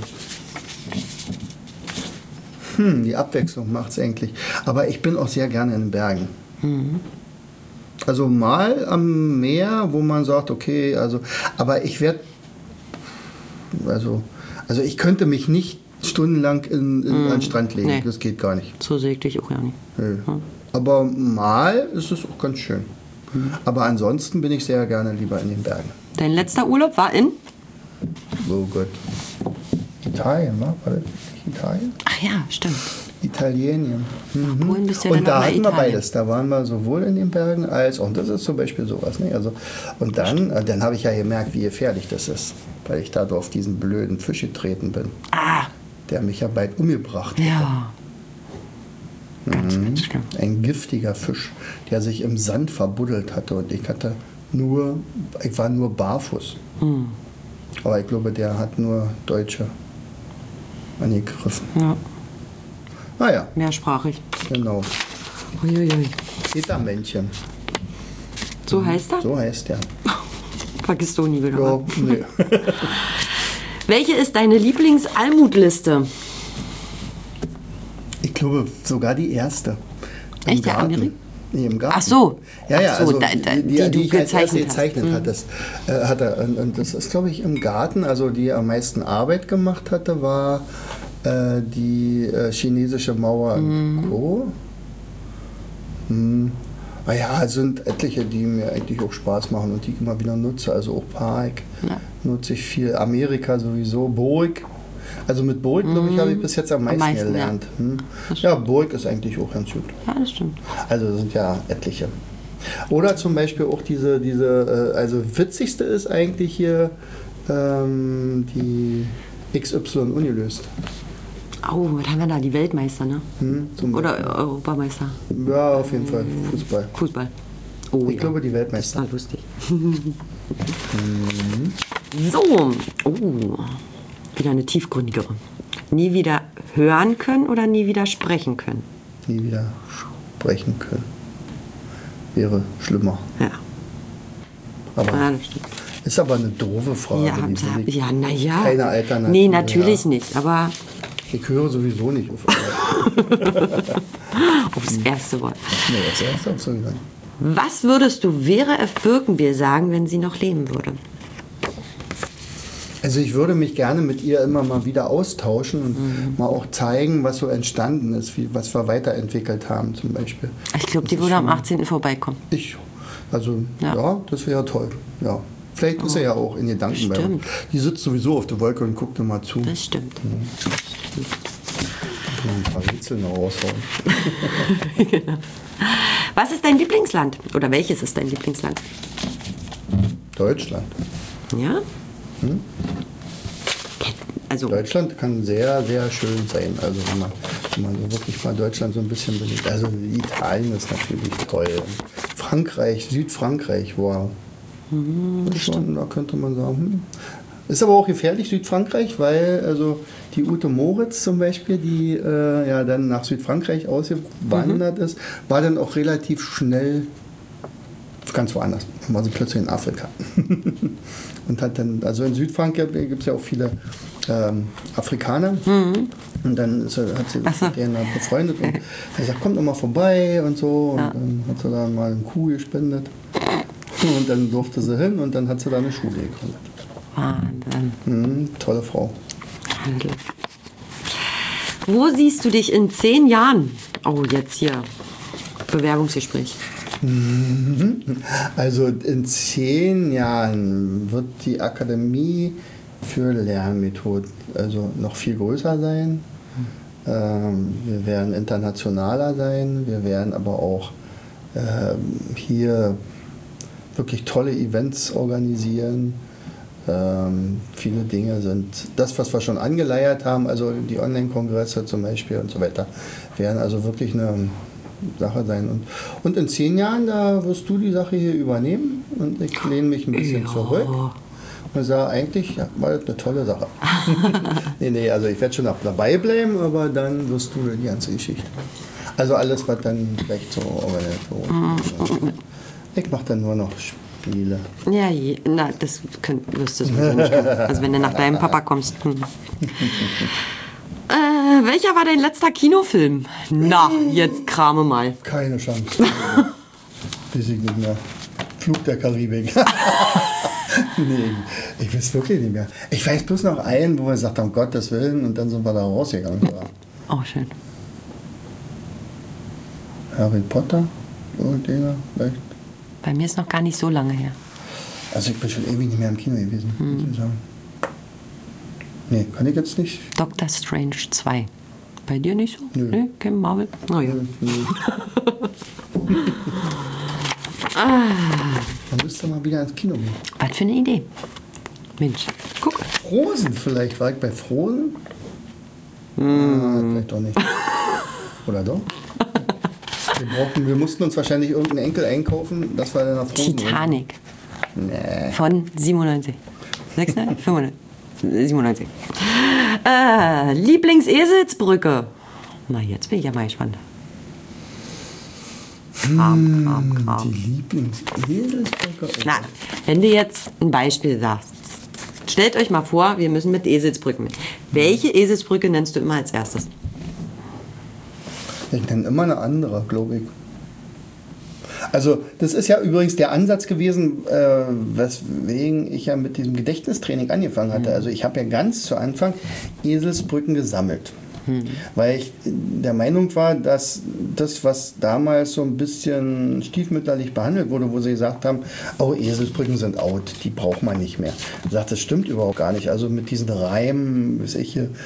A: Die Abwechslung macht's eigentlich. Aber ich bin auch sehr gerne in den Bergen. Also mal am Meer, wo man sagt, okay, aber ich werde, also ich könnte mich nicht stundenlang an den Strand legen.
B: Nee.
A: Das geht gar nicht.
B: So sehe ich dich auch ja nicht.
A: Nö. Aber mal ist es auch ganz schön. Aber ansonsten bin ich sehr gerne lieber in den Bergen.
B: Dein letzter Urlaub war in?
A: Oh Gott. Italien, ne? War das nicht Italien?
B: Ach ja, stimmt.
A: Italien.
B: Polen bist ja
A: Und
B: dann
A: da
B: noch mal
A: hatten wir
B: Italien.
A: beides. Da waren wir sowohl in den Bergen als auch, und das ist zum Beispiel sowas. Ne? Also, und dann habe ich ja gemerkt, wie gefährlich das ist, weil ich da auf diesen blöden Fisch getreten bin,
B: Ah,
A: der mich ja bald umgebracht hat.
B: ja. Ganz schlimm.
A: Ein giftiger Fisch, der sich im Sand verbuddelt hatte und ich war nur barfuß. Aber ich glaube, der hat nur Deutsche angegriffen.
B: Ja,
A: Naja,
B: mehrsprachig.
A: genau.
B: Uiuiui.
A: Petermännchen.
B: So heißt er?
A: So heißt der.
B: Vergisst du nie wieder.
A: Ja, nee.
B: Welche ist deine Lieblings-Almutliste?
A: Ich glaube sogar die erste. Im
B: Echt, der
A: Garten.
B: Annemarie?
A: Nee, im Garten.
B: Ach so.
A: Ja, ja,
B: Ach so,
A: also
B: die du
A: ich als erste
B: gezeichnet hast.
A: hatte. Und das ist, glaube ich, im Garten, also die am meisten Arbeit gemacht hatte, war die chinesische Mauer in Co. Ja, es sind etliche, die mir eigentlich auch Spaß machen und die ich immer wieder nutze. Also auch Park nutze ich viel. Amerika sowieso. Burg. Also mit Burg, glaube ich, habe ich bis jetzt am meisten gelernt. Ja, Burg ist eigentlich auch ganz gut.
B: Ja, das stimmt.
A: Also es sind ja etliche. Oder zum Beispiel auch also witzigste ist eigentlich hier die XY ungelöst.
B: Oh, was haben wir da? Die Weltmeister, ne? Oder
A: Beispiel.
B: Europameister?
A: Ja, auf jeden Fall Fußball.
B: Fußball. Oh,
A: Ich glaube, die Weltmeister.
B: Das war lustig. So. Oh. Wieder eine tiefgründigere. Nie wieder hören können oder nie wieder sprechen können?
A: Nie wieder sprechen können. Wäre schlimmer.
B: Ja.
A: Aber
B: Das stimmt.
A: ist aber eine doofe Frage.
B: Ja,
A: die will ich
B: naja.
A: keine Alternative.
B: Nee, natürlich nicht, aber
A: Ich höre sowieso nicht auf.
B: aufs erste Wort.
A: Nee, das erste auf so gesagt.
B: Was würdest du Vera F. Birkenbier sagen, wenn sie noch leben würde?
A: Also ich würde mich gerne mit ihr immer mal wieder austauschen und mal auch zeigen, was so entstanden ist, was wir weiterentwickelt haben zum Beispiel.
B: Ich glaube, die würde am 18. vorbeikommen.
A: Ja, das wäre toll. Ja. Vielleicht ist er ja auch in Gedanken bei uns. Die sitzt sowieso auf der Wolke und guckt immer zu.
B: Das stimmt.
A: Mal ein paar Rätsel noch raushauen.
B: Genau. Was ist dein Lieblingsland? Oder welches ist dein Lieblingsland?
A: Deutschland.
B: Ja? Also,
A: Deutschland kann sehr, sehr schön sein. Also wenn man so wirklich mal Deutschland so ein bisschen belegt. Also Italien ist natürlich toll. Frankreich, Südfrankreich, wow. Schon, da könnte man sagen. Ist aber auch gefährlich, Südfrankreich, weil also die Ute Moritz zum Beispiel, die ja dann nach Südfrankreich ausgewandert ist, war dann auch relativ schnell ganz woanders. Dann war sie plötzlich in Afrika. Und hat dann, also in Südfrankreich gibt es ja auch viele Afrikaner. Und dann hat sie mit denen befreundet und hat gesagt, kommt doch mal vorbei und so. Und dann hat sie dann mal eine Kuh gespendet. Und dann durfte sie hin und dann hat sie da eine Schule gegründet.
B: Wahnsinn.
A: Tolle Frau.
B: Wo siehst du dich in 10 Jahren? Oh, jetzt hier. Bewerbungsgespräch.
A: Also in 10 Jahren wird die Akademie für Lernmethoden also noch viel größer sein. Wir werden internationaler sein. Wir werden aber auch hier wirklich tolle Events organisieren. Viele Dinge sind das, was wir schon angeleiert haben, also die Online-Kongresse zum Beispiel und so weiter, werden also wirklich eine Sache sein. Und in 10 Jahren, da wirst du die Sache hier übernehmen und ich lehne mich ein bisschen zurück und sage, eigentlich war das eine tolle Sache. nee, also ich werde schon dabei bleiben, aber dann wirst du die ganze Geschichte. Also alles, was dann vielleicht so organisiert. Ich mache dann nur noch Spiele.
B: Ja, das wirst du sowieso nicht können. Also wenn du nach deinem Papa kommst. Welcher war dein letzter Kinofilm? Na, jetzt krame mal.
A: Keine Chance. Weiß ich nicht mehr. Flug der Karibik. Nee, ich weiß wirklich nicht mehr. Ich weiß bloß noch einen, wo wir gesagt haben, um Gottes Willen, und dann sind wir da rausgegangen.
B: Oh, schön.
A: Harry Potter, irgendeiner vielleicht.
B: Bei mir ist noch gar nicht so lange her.
A: Also ich bin schon ewig nicht mehr im Kino gewesen, muss ich sagen. Nee, kann ich jetzt nicht.
B: Doctor Strange 2. Bei dir nicht so?
A: Nö.
B: Nee, kein Marvel? Oh ja.
A: Dann müsst ihr mal wieder ins Kino gehen.
B: Was für eine Idee. Mensch, guck.
A: Frozen vielleicht, war ich bei Frozen? Vielleicht doch nicht. Oder doch? Wir mussten uns wahrscheinlich irgendeinen Enkel einkaufen, das war dann nach Frozen.
B: Titanic.
A: Nee.
B: Von 97. 96? 95. 97. Lieblingseselsbrücke. Na, jetzt bin ich ja mal gespannt. Kram.
A: Die Lieblings-Eselsbrücke.
B: Na, wenn du jetzt ein Beispiel sagst, stellt euch mal vor, wir müssen mit Eselsbrücken. Welche Eselsbrücke nennst du immer als erstes?
A: Ich nenne immer eine andere, glaube ich. Also das ist ja übrigens der Ansatz gewesen, weswegen ich ja mit diesem Gedächtnistraining angefangen hatte. Also ich habe ja ganz zu Anfang Eselsbrücken gesammelt. Weil ich der Meinung war, dass das, was damals so ein bisschen stiefmütterlich behandelt wurde, wo sie gesagt haben, oh, Eselsbrücken sind out, die braucht man nicht mehr. Ich sagte, das stimmt überhaupt gar nicht. Also mit diesen Reimen, weiß ich hier,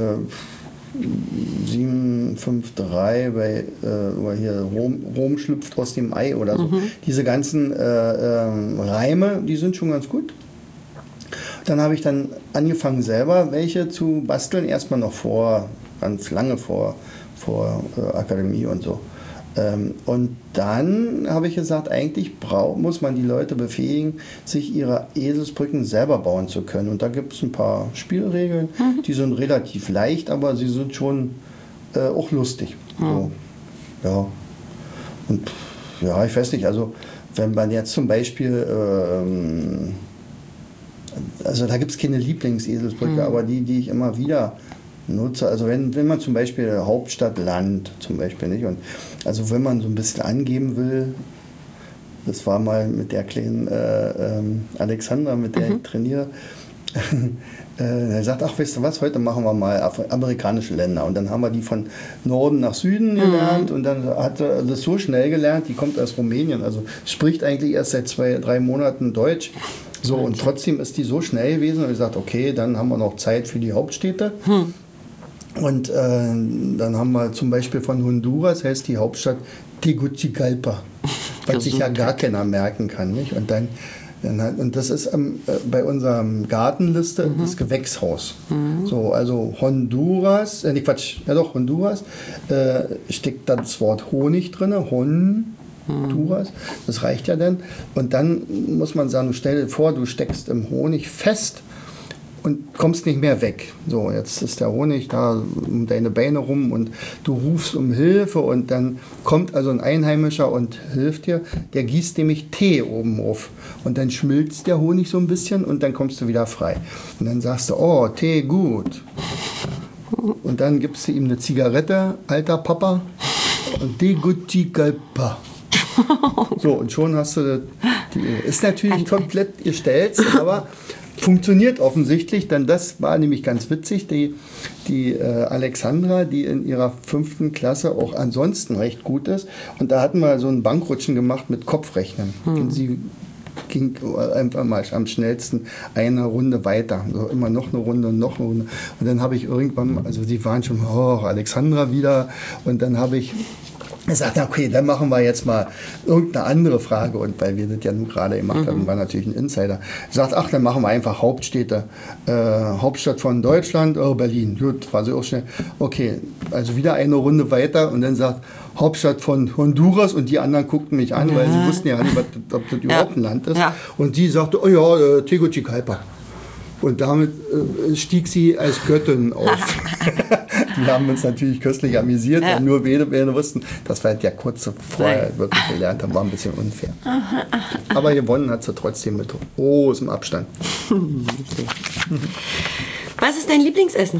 A: 753, oder hier Rom schlüpft aus dem Ei oder so. Diese ganzen Reime, die sind schon ganz gut. Dann habe ich dann angefangen selber welche zu basteln, erstmal noch ganz lange vor Akademie und so. Und dann habe ich gesagt, eigentlich muss man die Leute befähigen, sich ihre Eselsbrücken selber bauen zu können. Und da gibt es ein paar Spielregeln, die sind relativ leicht, aber sie sind schon auch lustig. So. Ja. Und ja, ich weiß nicht, also wenn man jetzt zum Beispiel, also da gibt es keine Lieblingseselsbrücke, aber die ich immer wieder nutze, also wenn man zum Beispiel Hauptstadt, Land zum Beispiel, nicht? Und also wenn man so ein bisschen angeben will, das war mal mit der kleinen Alexandra, mit der ich trainiere, er sagt, ach, weißt du was, heute machen wir mal amerikanische Länder. Und dann haben wir die von Norden nach Süden gelernt und dann hat er das so schnell gelernt, die kommt aus Rumänien, also spricht eigentlich erst seit 2-3 Monaten Deutsch. So, und trotzdem ist die so schnell gewesen und ich sagte, okay, dann haben wir noch Zeit für die Hauptstädte. Und dann haben wir zum Beispiel von Honduras, heißt die Hauptstadt Tegucigalpa, was sich ja gar keiner merken kann. Nicht? Und und das ist bei unserem Gartenliste das Gewächshaus. So, also Honduras, Honduras, steckt da das Wort Honig drin, Honduras, das reicht ja dann. Und dann muss man sagen, stell dir vor, du steckst im Honig fest und kommst nicht mehr weg. So, jetzt ist der Honig da um deine Beine rum und du rufst um Hilfe und dann kommt also ein Einheimischer und hilft dir. Der gießt nämlich Tee oben auf und dann schmilzt der Honig so ein bisschen und dann kommst du wieder frei. Und dann sagst du, oh, Tee gut. Und dann gibst du ihm eine Zigarette, alter Papa, und Tegucigalpa. So, und schon hast du ist natürlich komplett gestellt, aber funktioniert offensichtlich, denn das war nämlich ganz witzig. Die Alexandra, die in ihrer 5. Klasse auch ansonsten recht gut ist, und da hatten wir so ein Bankrutschen gemacht mit Kopfrechnen. Und sie ging einfach mal am schnellsten eine Runde weiter. So immer noch eine Runde und noch eine Runde. Und dann habe ich irgendwann, also die waren schon, Alexandra wieder, und dann habe ich gesagt, okay, dann machen wir jetzt mal irgendeine andere Frage. Und weil wir das ja nun gerade gemacht haben, war natürlich ein Insider. Sagt, ach, dann machen wir einfach Hauptstädte. Hauptstadt von Deutschland, Berlin. Gut, war sie auch schnell. Okay, also wieder eine Runde weiter und dann sagt, Hauptstadt von Honduras, und die anderen guckten mich an, weil sie wussten ja nicht, ob das überhaupt ein Land ist. Ja. Und die sagte, oh ja, Tegucigalpa. Und damit stieg sie als Göttin auf. Die haben uns natürlich köstlich amüsiert, weil nur wir wussten, dass wir halt ja kurz vorher wirklich gelernt haben, war ein bisschen unfair. Aber gewonnen hat sie trotzdem mit großem Abstand.
B: Was ist dein Lieblingsessen?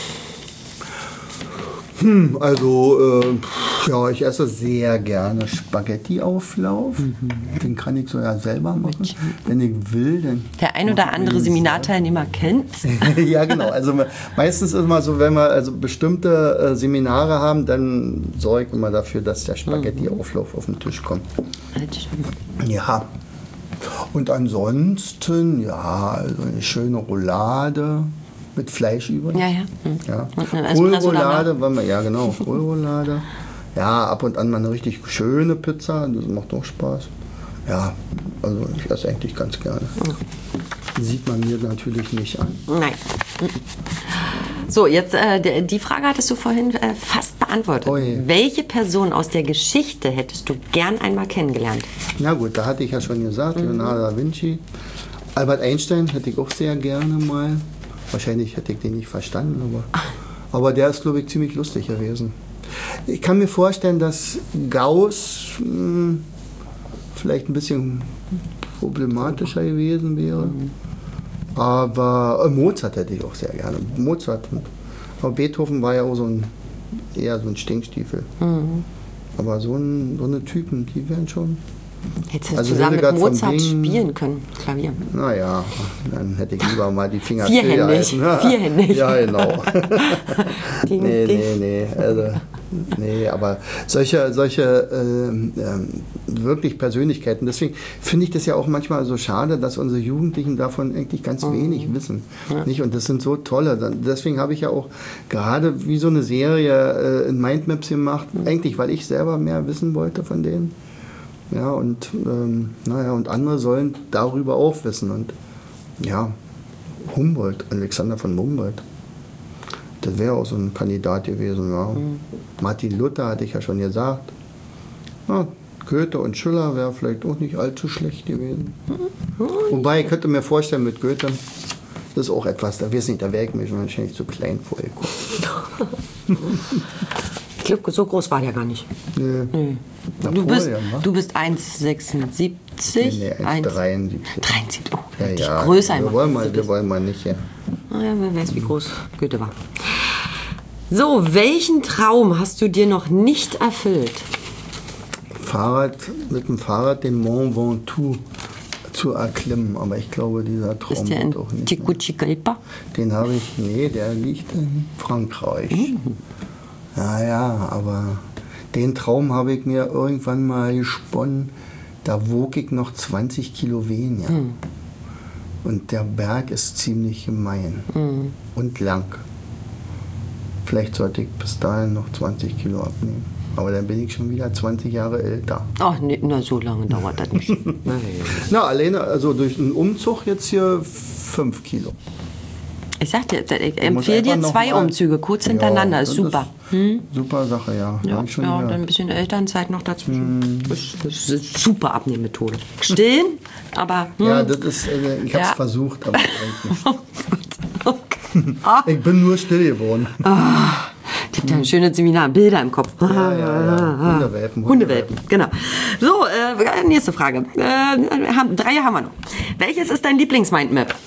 A: Ja, ich esse sehr gerne Spaghetti-Auflauf. Den kann ich so ja selber machen, wenn ich will. Dann
B: der ein oder andere Seminarteilnehmer kennt's.
A: Ja, genau. Also meistens ist es mal so, wenn wir also bestimmte Seminare haben, dann sorge ich immer dafür, dass der Spaghetti-Auflauf auf den Tisch kommt. Ja. Und ansonsten, ja, also eine schöne Roulade. Mit Fleisch übrig. Ja. Kohlroulade, ja genau, Kohlroulade. Ja, ab und an mal eine richtig schöne Pizza, das macht auch Spaß. Ja, also ich esse eigentlich ganz gerne. Sieht man mir natürlich nicht an.
B: Nein. So, jetzt die Frage hattest du vorhin fast beantwortet. Welche Person aus der Geschichte hättest du gern einmal kennengelernt?
A: Na gut, da hatte ich ja schon gesagt, Leonardo da Vinci. Albert Einstein hätte ich auch sehr gerne mal. Wahrscheinlich hätte ich den nicht verstanden, aber der ist, glaube ich, ziemlich lustig gewesen. Ich kann mir vorstellen, dass Gauss vielleicht ein bisschen problematischer gewesen wäre. Aber Mozart hätte ich auch sehr gerne. Mozart. Aber Beethoven war ja auch eher so ein Stinkstiefel. Aber so eine Typen, die wären schon...
B: Hättest du zusammen mit Mozart spielen können, Klavier.
A: Naja, dann hätte ich lieber mal die Finger
B: Vierhändig. Vierhändig.
A: Ja, genau. Nee. Also, nee, aber solche wirklich Persönlichkeiten. Deswegen finde ich das ja auch manchmal so schade, dass unsere Jugendlichen davon eigentlich ganz wenig wissen. Nicht? Und das sind so tolle. Deswegen habe ich ja auch gerade wie so eine Serie in Mindmaps gemacht, eigentlich weil ich selber mehr wissen wollte von denen. Ja, und und andere sollen darüber auch wissen. Und ja, Humboldt, Alexander von Humboldt, das wäre auch so ein Kandidat gewesen. Ja. Martin Luther hatte ich ja schon gesagt. Ja, Goethe und Schiller wäre vielleicht auch nicht allzu schlecht gewesen. Wobei, ich könnte mir vorstellen, mit Goethe, das ist auch etwas, da weiß nicht, da wäre ich mir schon wahrscheinlich zu klein vorgekommen.
B: Ich glaube, so groß war der gar nicht. Nee. Du bist 1,76.
A: Nee, 1,73.
B: 73. Oh,
A: ja,
B: größer
A: wir wollen mal nicht, ja.
B: Naja, wer weiß, wie groß Goethe war. So, welchen Traum hast du dir noch nicht erfüllt?
A: Mit dem Fahrrad den Mont Ventoux zu erklimmen, aber ich glaube, dieser Traum
B: ist der
A: wird auch nicht.
B: Tegucigalpa?
A: Den habe ich, der liegt in Frankreich. Ja, aber den Traum habe ich mir irgendwann mal gesponnen, da wog ich noch 20 Kilo weniger. Und der Berg ist ziemlich gemein und lang. Vielleicht sollte ich bis dahin noch 20 Kilo abnehmen. Aber dann bin ich schon wieder 20 Jahre älter.
B: Ach, nee, so lange dauert das nicht.
A: Na, alleine, also durch einen Umzug jetzt hier 5 Kilo.
B: Ich sag dir, ich empfehle dir 2 Umzüge, kurz hintereinander, ist super.
A: Super Sache, ja.
B: Ja, dann ein bisschen Elternzeit noch dazwischen. Das ist eine super Abnehmmethode. Stillen, aber...
A: Ja, das ist, ich habe es versucht, aber ich bin nur still geworden.
B: Ich habe da ein schönes Seminar, Bilder im Kopf.
A: Ja.
B: Hundewelpen, genau. So, nächste Frage. 3 haben wir noch. Welches ist dein Lieblings-Mindmap?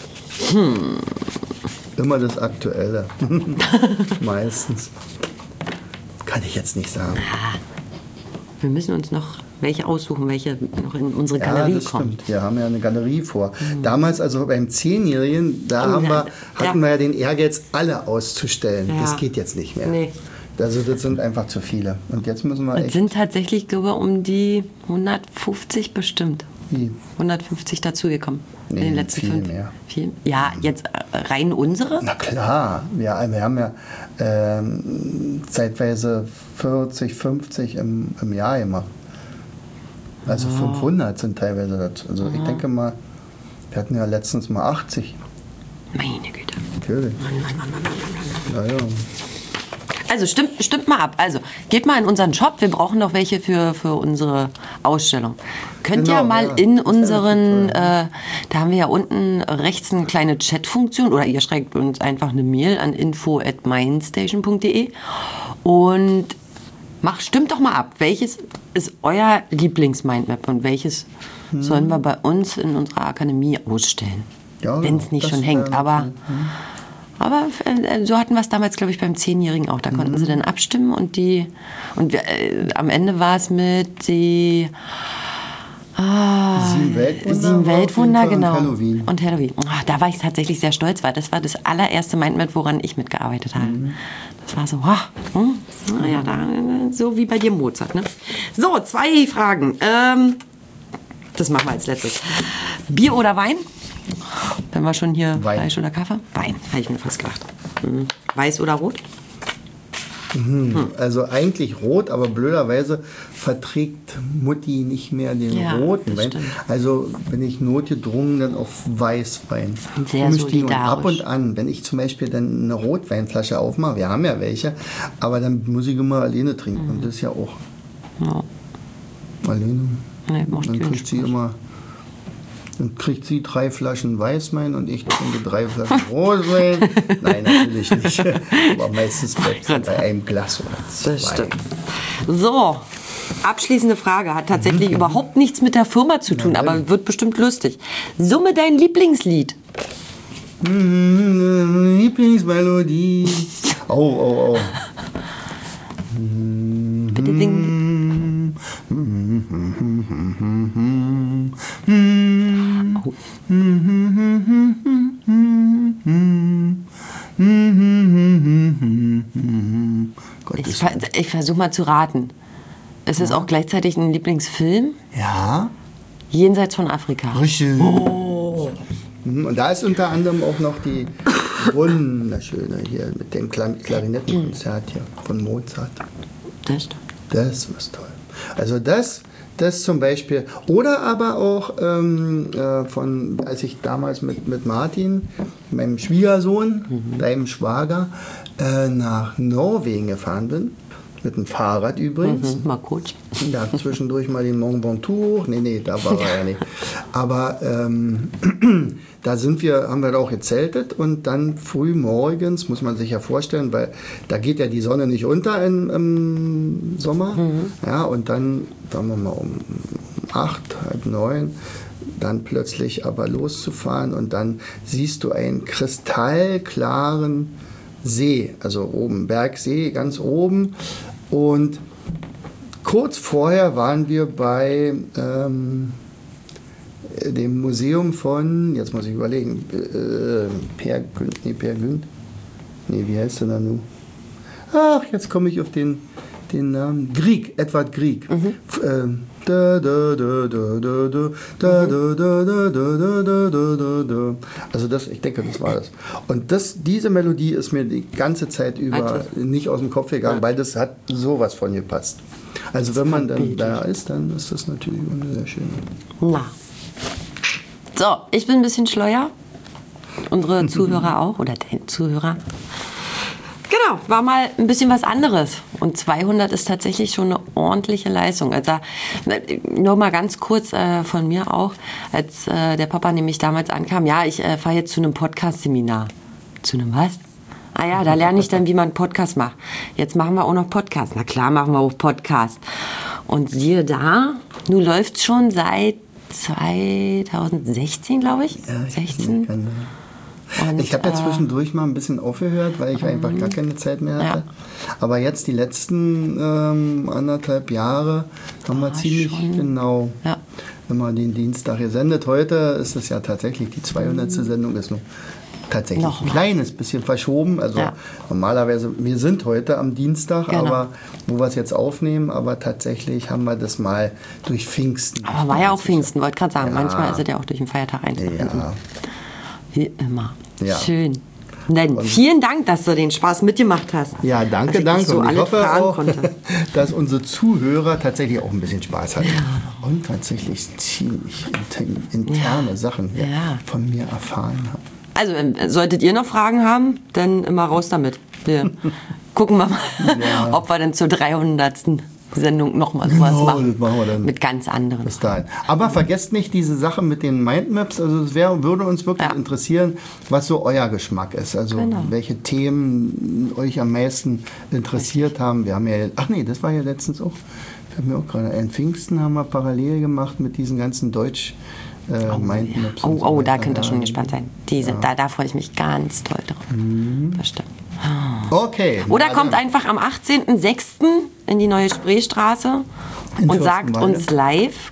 A: Immer das Aktuelle. Meistens. Kann ich jetzt nicht sagen.
B: Wir müssen uns noch welche aussuchen, welche noch in unsere Galerie kommen.
A: Stimmt. Wir haben ja eine Galerie vor. Damals, also beim 10-Jährigen, hatten wir ja den Ehrgeiz, alle auszustellen. Ja. Das geht jetzt nicht mehr. Nee. Also das sind einfach zu viele. Und jetzt müssen wir
B: Es sind tatsächlich, glaube ich, um die 150 bestimmt. 150 dazugekommen in den letzten 5
A: mehr.
B: Viel? Ja, jetzt rein unsere?
A: Na klar, wir haben ja zeitweise 40, 50 im Jahr gemacht. Also 500 sind teilweise dazu. Also ich denke mal, wir hatten ja letztens mal 80.
B: Meine Güte.
A: Natürlich. Naja.
B: Also stimmt mal ab. Also geht mal in unseren Shop. Wir brauchen noch welche für unsere Ausstellung. Könnt ihr mal in unseren, da haben wir ja unten rechts eine kleine Chat-Funktion oder ihr schreibt uns einfach eine Mail an info@mindstation.de und stimmt doch mal ab. Welches ist euer Lieblings-Mindmap und welches sollen wir bei uns in unserer Akademie ausstellen? Ja, wenn es nicht schon hängt. Aber so hatten wir es damals, glaube ich, beim 10-Jährigen auch. Da konnten sie dann abstimmen und am Ende war es mit die 7 Weltwunder, genau. Und Halloween. Da war ich tatsächlich sehr stolz, weil das war das allererste Mindmap, woran ich mitgearbeitet habe. Das war so, so wie bei dir Mozart. Ne? So, 2 Fragen. Das machen wir als letztes. Bier oder Wein? Wenn wir schon hier
A: Wein.
B: Fleisch oder Kaffee? Wein, habe ich mir fast gedacht. Weiß oder rot?
A: Also eigentlich rot, aber blöderweise verträgt Mutti nicht mehr den roten Wein.
B: Stimmt.
A: Also bin ich notgedrungen dann auf Weißwein.
B: Sehr solidarisch.
A: Ab und an, wenn ich zum Beispiel dann eine Rotweinflasche aufmache, wir haben ja welche, aber dann muss ich immer alleine trinken. Und das ist ja auch alleine.
B: Nee, macht
A: dann kriegt sie immer Dann kriegt sie 3 Flaschen Weißwein und ich trinke 3 Flaschen Rotwein. Nein, natürlich nicht. Aber meistens bleibt es bei einem Glas oder 2.
B: Das stimmt. So, abschließende Frage. Hat tatsächlich überhaupt nichts mit der Firma zu tun, aber wird bestimmt lustig. Summe dein Lieblingslied.
A: Lieblingsmelodie. Oh.
B: Bitte singen. Oh. Ich versuche mal zu raten. Ist es auch gleichzeitig ein Lieblingsfilm?
A: Ja.
B: Jenseits von Afrika.
A: Richtig.
B: Oh.
A: Und da ist unter anderem auch noch die wunderschöne hier mit dem Klarinettenkonzert hier von Mozart.
B: Das stimmt.
A: Das ist toll. Also das zum Beispiel. Oder aber auch als ich damals mit Martin, meinem Schwiegersohn, deinem Schwager, nach Norwegen gefahren bin. Mit dem Fahrrad übrigens.
B: Mal kurz.
A: Da zwischendurch mal den Mont Ventoux. Nee, da war er ja nicht. Aber da haben wir auch gezeltet und dann früh morgens, muss man sich ja vorstellen, weil da geht ja die Sonne nicht unter im Sommer. Ja, und dann, sagen wir mal, um 8, halb 9, dann plötzlich aber loszufahren und dann siehst du einen kristallklaren See, also oben, Bergsee, ganz oben. Und kurz vorher waren wir bei dem Museum von, jetzt muss ich überlegen, Per Gynt. Nee, wie heißt der da nun? Ach, jetzt komme ich auf den Namen. Edward Grieg. Also ich denke, das war das. Und diese Melodie ist mir die ganze Zeit über nicht aus dem Kopf gegangen, weil das hat sowas von gepasst. Also wenn man dann da ist, dann ist das natürlich sehr schön.
B: Na. So, ich bin ein bisschen schleuer. Unsere Zuhörer auch, oder dein Zuhörer. Genau, war mal ein bisschen was anderes. Und 200 ist tatsächlich schon eine ordentliche Leistung. Also nur mal ganz kurz von mir auch, als der Papa nämlich damals ankam, ja, ich fahre jetzt zu einem Podcast-Seminar. Zu einem was? Ah ja, da lerne ich dann, wie man einen Podcast macht. Jetzt machen wir auch noch Podcast. Na klar, machen wir auch Podcast. Und siehe da, nun läuft's schon seit 2016, glaube ich.
A: Ja,
B: 16.
A: Und, ich habe ja zwischendurch mal ein bisschen aufgehört, weil ich einfach gar keine Zeit mehr hatte. Ja. Aber jetzt die letzten 1,5 Jahre haben wir ziemlich genau immer den Dienstag gesendet. Heute ist es ja tatsächlich die 200. Sendung, ist nur tatsächlich noch ein kleines bisschen verschoben. Also normalerweise, wir sind heute am Dienstag, aber wo wir es jetzt aufnehmen, aber tatsächlich haben wir das mal durch Pfingsten.
B: Aber war ja auch Pfingsten, wollte gerade sagen. Manchmal ist es ja auch durch den Feiertag einzubinden.
A: Ja.
B: Wie immer. Ja. Schön. Dann vielen Dank, dass du den Spaß mitgemacht hast.
A: Ja, danke.
B: So
A: und ich hoffe auch, dass unsere Zuhörer tatsächlich auch ein bisschen Spaß hatten. Ja. Und tatsächlich ziemlich interne Sachen von mir erfahren haben.
B: Also, solltet ihr noch Fragen haben, dann immer raus damit. Wir gucken wir mal, ob wir dann zur 300. Sendung nochmal sowas machen.
A: Das machen wir dann
B: mit ganz anderen.
A: Bis dahin. Aber vergesst nicht diese Sache mit den Mindmaps. Also es würde uns wirklich interessieren, was so euer Geschmack ist. Also welche Themen euch am meisten interessiert haben. Wir haben ja, das war ja letztens auch. Ich habe mir auch gerade in Pfingsten haben wir parallel gemacht mit diesen ganzen Mindmaps.
B: So da könnt ihr schon gespannt sein. Da freue ich mich ganz toll drauf. Das stimmt.
A: Okay.
B: Oder kommt einfach am 18.06. in die neue Spreestraße und sagt uns live,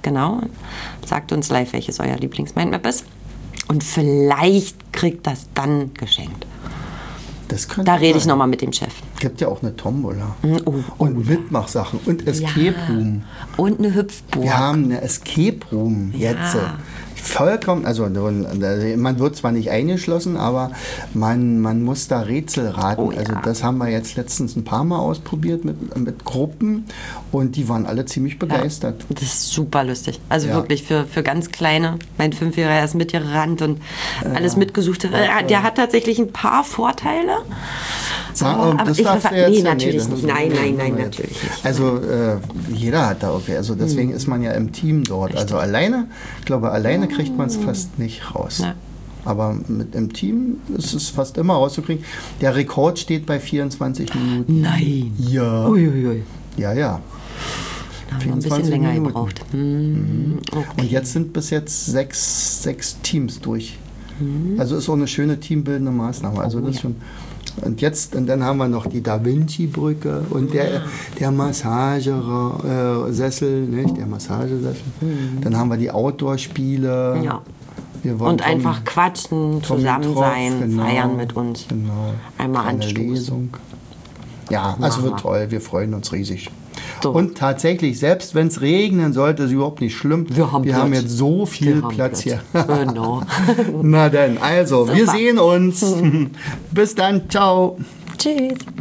B: welches euer Lieblings-Mindmap ist. Und vielleicht kriegt das dann geschenkt. Da rede ich nochmal mit dem Chef.
A: Es gibt ja auch eine Tombola. Und Mitmachsachen und Escape Room.
B: Und eine Hüpfburg.
A: Wir haben eine Escape Room jetzt. Vollkommen, also man wird zwar nicht eingeschlossen, aber man muss da Rätsel raten. Also das haben wir jetzt letztens ein paar Mal ausprobiert mit Gruppen und die waren alle ziemlich begeistert.
B: Das ist super lustig. Also wirklich für ganz Kleine. Mein 5-Jähriger ist mitgerannt und alles mitgesucht. Der hat tatsächlich ein paar Vorteile.
A: Das darfst du jetzt
B: nee,
A: ja
B: natürlich
A: nicht.
B: nicht. Nein, natürlich nicht.
A: Also jeder hat da irgendwie, also deswegen ist man ja im Team dort.
B: Richtig.
A: Also alleine, ich glaube, alleine kriegt man es fast nicht raus.
B: Ja.
A: Aber im Team ist es fast immer rauszukriegen. Der Rekord steht bei 24 Minuten.
B: Nein.
A: Ja.
B: Uiuiui.
A: Ja.
B: Da haben wir ein bisschen länger gebraucht.
A: Okay. Und jetzt sind bis jetzt sechs Teams durch. Also ist auch eine schöne teambildende Maßnahme. Also das ist schon. Und dann haben wir noch die Da Vinci-Brücke und der Massagesessel, nicht? Der Massagesessel. Dann haben wir die Outdoor-Spiele.
B: Ja. Und einfach quatschen, zusammen sein, feiern mit uns.
A: Genau.
B: Einmal
A: eine
B: anstoßen.
A: Lesung. Ja, also wird toll. Wir freuen uns riesig.
B: So.
A: Und tatsächlich, selbst wenn es regnen sollte, ist überhaupt nicht schlimm.
B: Wir haben
A: jetzt so viel Platz hier.
B: Genau.
A: Na dann, also,
B: Super.
A: wir sehen uns. Bis dann, ciao.
B: Tschüss.